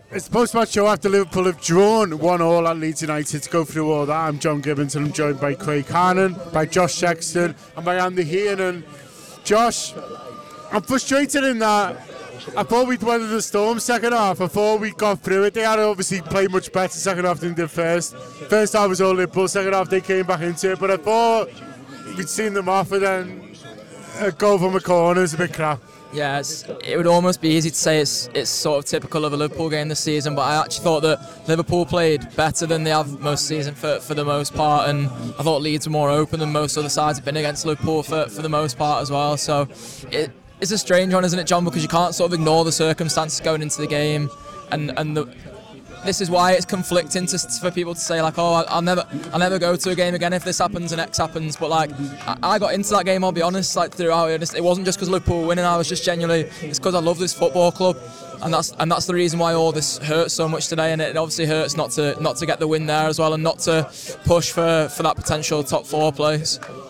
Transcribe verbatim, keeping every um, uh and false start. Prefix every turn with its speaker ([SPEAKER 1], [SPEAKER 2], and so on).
[SPEAKER 1] It's the post-match show after Liverpool have drawn one all at Leeds United. To go through all that, I'm John Gibbons and I'm joined by Craig Hannon, by Josh Sexton and by Andy Hean. And Josh, I'm frustrated in that I thought we'd weathered the storm second half. I thought we got through it. They had obviously played much better second half than they did first. First half was all Liverpool, second half they came back into it. But I thought we'd seen them off, and then a goal from a corner is a bit crap.
[SPEAKER 2] Yeah, it's, it would almost be easy to say it's it's sort of typical of a Liverpool game this season, but I actually thought that Liverpool played better than they have most season for, for the most part, and I thought Leeds were more open than most other sides have been against Liverpool for, for the most part as well. So it, it's a strange one, isn't it, John, because you can't sort of ignore the circumstances going into the game, and, and the this is why it's conflicting to, for people to say like, oh, I'll never, I'll never go to a game again if this happens and X happens. But like, I, I got into that game, I'll be honest, like throughout it. It wasn't just because Liverpool were winning. I was just genuinely, it's because I love this football club, and that's and that's the reason why all this hurts so much today. And it obviously hurts not to not to get the win there as well, and not to push for for that potential top four place.